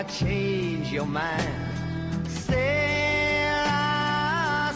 change your mind. Sarah,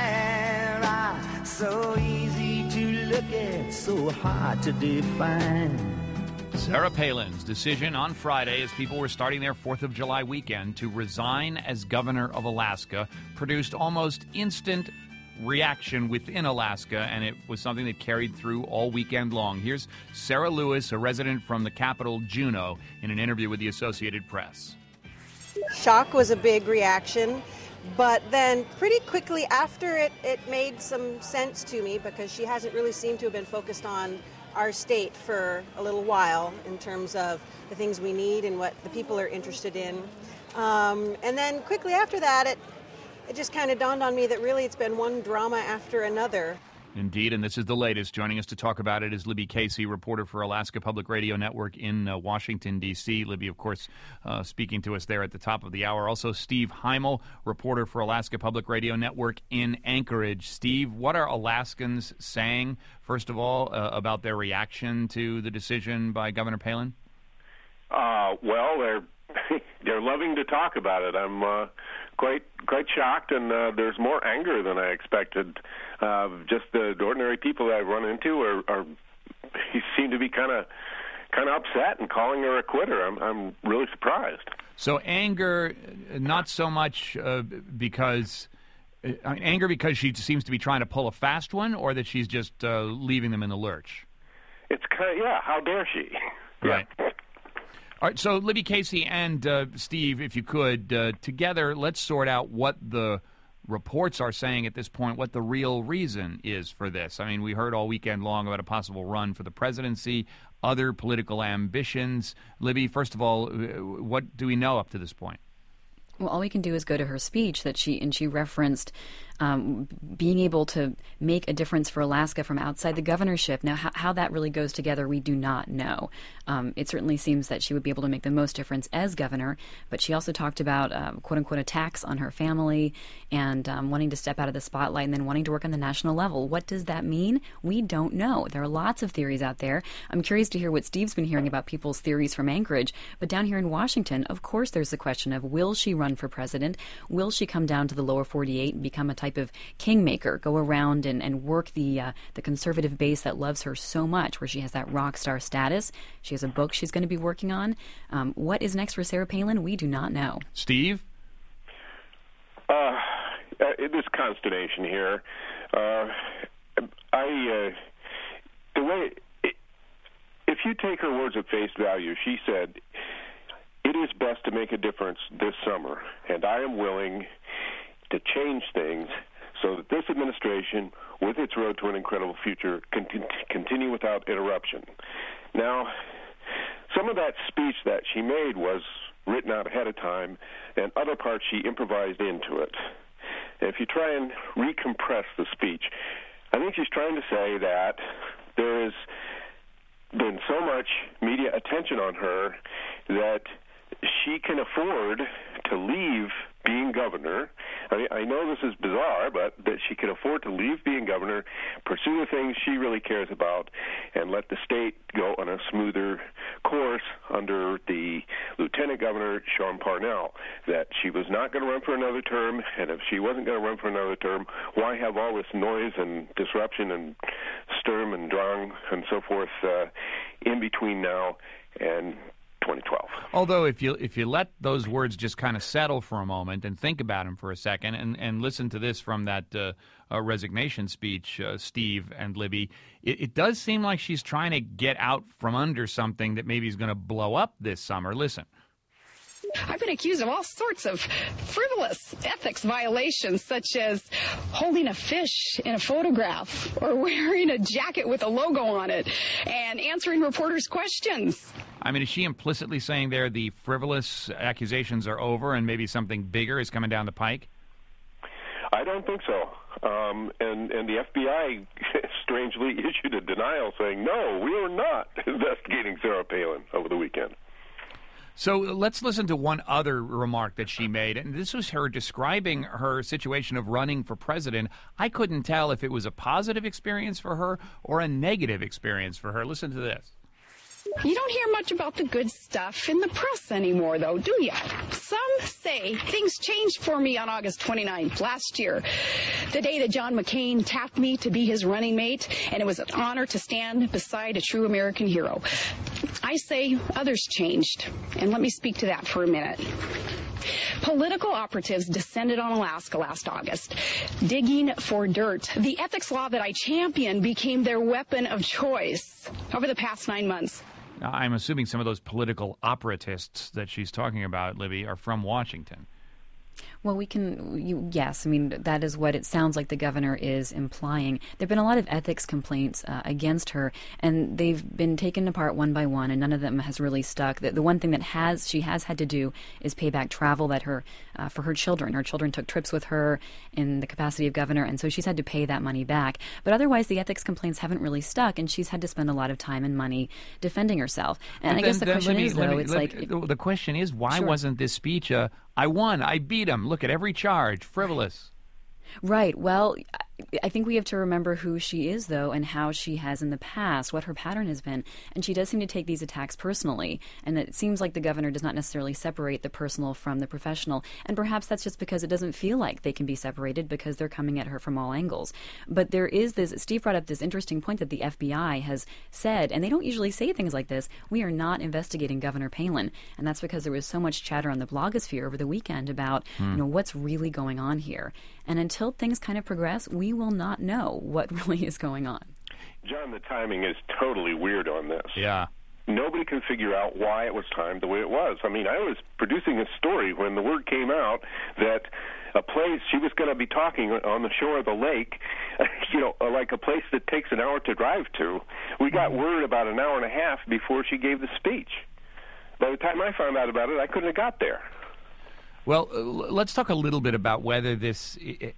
Sarah, so easy to look at, so hard to define. Sarah Palin's decision on Friday, as people were starting their 4th of July weekend, to resign as governor of Alaska produced almost instant reaction within Alaska, and it was something that carried through all weekend long. Here's Sarah Lewis, a resident from the capital, Juneau, in an interview with the Associated Press. Shock was a big reaction, but then pretty quickly after it made some sense to me, because she hasn't really seemed to have been focused on our state for a little while in terms of the things we need and what the people are interested in. And then quickly after that, it just kind of dawned on me that really it's been one drama after another. Indeed, and this is the latest. Joining us to talk about it is Libby Casey, reporter for Alaska Public Radio Network in Washington, D.C. Libby, of course, speaking to us there at the top of the hour. Also, Steve Heimel, reporter for Alaska Public Radio Network in Anchorage. Steve, what are Alaskans saying, first of all, about their reaction to the decision by Governor Palin? Well, they're loving to talk about it. I'm quite shocked, and there's more anger than I expected. Just the ordinary people that I've run into are seem to be kind of upset and calling her a quitter. I'm really surprised. So anger, not so much because she seems to be trying to pull a fast one, or that she's just leaving them in the lurch. It's how dare she? Right. Yeah. All right, so Libby Casey and Steve, if you could, together, let's sort out what the reports are saying at this point, what the real reason is for this. I mean, we heard all weekend long about a possible run for the presidency, other political ambitions. Libby, first of all, what do we know up to this point? Well, all we can do is go to her speech that she referenced being able to make a difference for Alaska from outside the governorship. Now, how that really goes together, we do not know. It certainly seems that she would be able to make the most difference as governor, but she also talked about, quote-unquote, attacks on her family and wanting to step out of the spotlight and then wanting to work on the national level. What does that mean? We don't know. There are lots of theories out there. I'm curious to hear what Steve's been hearing about people's theories from Anchorage, but down here in Washington, of course, there's the question of, will she run for president? Will she come down to the lower 48 and become a type of kingmaker, go around and work the conservative base that loves her so much, where she has that rock star status? She has a book she's going to be working on. What is next for Sarah Palin? We do not know. Steve? There's consternation here. If you take her words at face value, she said, "It is best to make a difference this summer, and I am willing to change things so that this administration, with its road to an incredible future, can continue without interruption." Now, some of that speech that she made was written out ahead of time, and other parts she improvised into it. And if you try and recompress the speech, I think she's trying to say that there has been so much media attention on her that she can afford to leave being governor. I know this is bizarre, but that she can afford to leave being governor, pursue the things she really cares about, and let the state go on a smoother course under the Lieutenant Governor, Sean Parnell, that she was not going to run for another term, and if she wasn't going to run for another term, why have all this noise and disruption and Sturm and Drang and so forth in between now and 2012. Although if you let those words just kind of settle for a moment and think about them for a second and listen to this from that resignation speech, Steve and Libby, it does seem like she's trying to get out from under something that maybe is going to blow up this summer. Listen. I've been accused of all sorts of frivolous ethics violations, such as holding a fish in a photograph or wearing a jacket with a logo on it and answering reporters' questions. I mean, is she implicitly saying there the frivolous accusations are over and maybe something bigger is coming down the pike? I don't think so. And the FBI strangely issued a denial saying, no, we are not investigating Sarah Palin over the weekend. So let's listen to one other remark that she made, and this was her describing her situation of running for president. I couldn't tell if it was a positive experience for her or a negative experience for her. Listen to this. You don't hear much about the good stuff in the press anymore, though, do you? Some say things changed for me on August 29th last year, the day that John McCain tapped me to be his running mate, and it was an honor to stand beside a true American hero. I say others changed, and let me speak to that for a minute. Political operatives descended on Alaska last August, digging for dirt. The ethics law that I champion became their weapon of choice over the past 9 months. I'm assuming some of those political operatists that she's talking about, Libby, are from Washington. Well, yes, I mean, that is what it sounds like the governor is implying. There have been a lot of ethics complaints against her, and they've been taken apart one by one, and none of them has really stuck. The one thing that she has had to do is pay back travel that for her children. Her children took trips with her in the capacity of governor, and so she's had to pay that money back. But otherwise, the ethics complaints haven't really stuck, and she's had to spend a lot of time and money defending herself. And I guess the question is, though, the question is, why wasn't this speech I won, I beat him, look at every charge, frivolous? Right. Well, I think we have to remember who she is, though, and how she has in the past, what her pattern has been. And she does seem to take these attacks personally. And it seems like the governor does not necessarily separate the personal from the professional. And perhaps that's just because it doesn't feel like they can be separated because they're coming at her from all angles. But there is this, Steve brought up this interesting point that the FBI has said, and they don't usually say things like this, we are not investigating Governor Palin. And that's because there was so much chatter on the blogosphere over the weekend about, what's really going on here. And until things kind of progress, we will not know what really is going on. John, the timing is totally weird on this. Yeah. Nobody can figure out why it was timed the way it was. I mean, I was producing a story when the word came out that a place she was going to be talking on the shore of the lake, like a place that takes an hour to drive to. We got word about an hour and a half before she gave the speech. By the time I found out about it, I couldn't have got there. Well, let's talk a little bit about whether this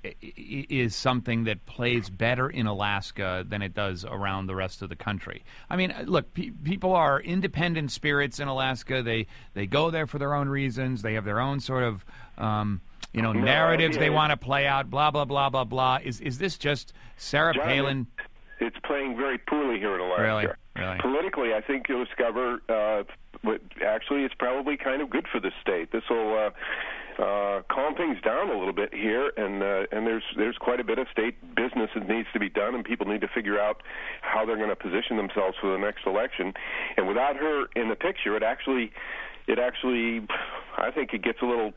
is something that plays better in Alaska than it does around the rest of the country. I mean, look, people are independent spirits in Alaska. They go there for their own reasons. They have their own sort of, narratives they want to play out, blah, blah, blah, blah, blah. Is this just Sarah Palin? It's playing very poorly here in Alaska. Really? Politically, I think you'll discover actually it's probably kind of good for the state. This will calm things down a little bit here, and there's quite a bit of state business that needs to be done, and people need to figure out how they're going to position themselves for the next election. And without her in the picture, it actually, I think it gets a little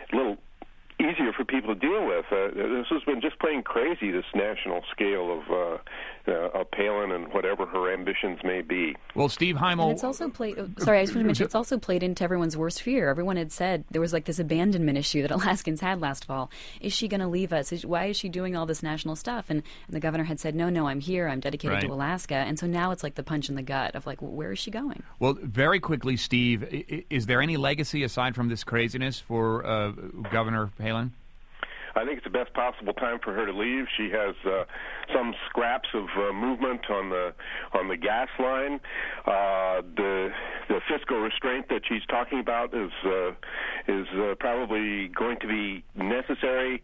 easier for people to deal with. This has been just plain crazy, this national scale of Palin and whatever her ambitions may be. Well, Steve Heimel... And it's also played... Sorry, I just want to mention, it's also played into everyone's worst fear. Everyone had said there was like this abandonment issue that Alaskans had last fall. Is she going to leave us? Why is she doing all this national stuff? And the governor had said, no, I'm here. I'm dedicated to Alaska. And so now it's like the punch in the gut of like, where is she going? Well, very quickly, Steve, is there any legacy aside from this craziness for Governor Palin? I think it's the best possible time for her to leave. She has some scraps of movement on the gas line. The fiscal restraint that she's talking about is probably going to be necessary.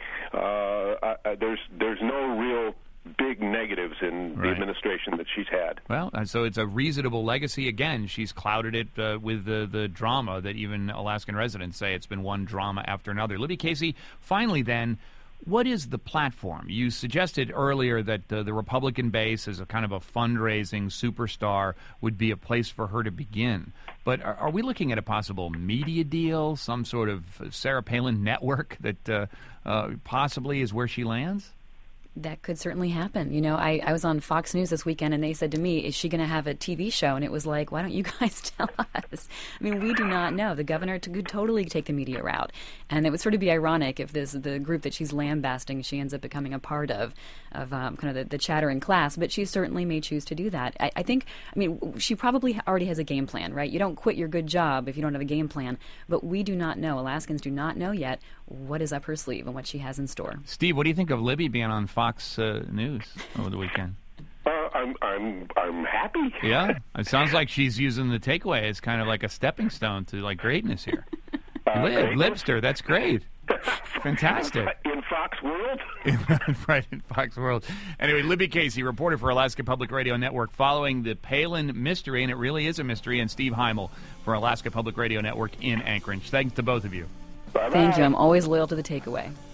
There's no real big negatives in the administration that she's had. Well, so it's a reasonable legacy. Again, she's clouded it with the drama that even Alaskan residents say it's been one drama after another. Libby Casey, finally then, what is the platform? You suggested earlier that the Republican base as a kind of a fundraising superstar would be a place for her to begin. But are we looking at a possible media deal, some sort of Sarah Palin network that possibly is where she lands? That could certainly happen. I was on Fox News this weekend, and they said to me, is she going to have a TV show? And it was like, why don't you guys tell us? I mean, we do not know. The governor could totally take the media route. And it would sort of be ironic if the group that she's lambasting, she ends up becoming a part of kind of the chatter in class. But she certainly may choose to do that. I think, she probably already has a game plan, right? You don't quit your good job if you don't have a game plan. But we do not know. Alaskans do not know yet what is up her sleeve and what she has in store. Steve, what do you think of Libby being on Fox News over the weekend? I'm happy. Yeah, it sounds like she's using the takeaway as kind of like a stepping stone to like greatness here. Libster, that's great. Fantastic. In Fox World? Right, in Fox World. Anyway, Libby Casey, reporter for Alaska Public Radio Network, following the Palin mystery, and it really is a mystery, and Steve Heimel for Alaska Public Radio Network in Anchorage. Thanks to both of you. Bye-bye. Thank you. I'm always loyal to the takeaway.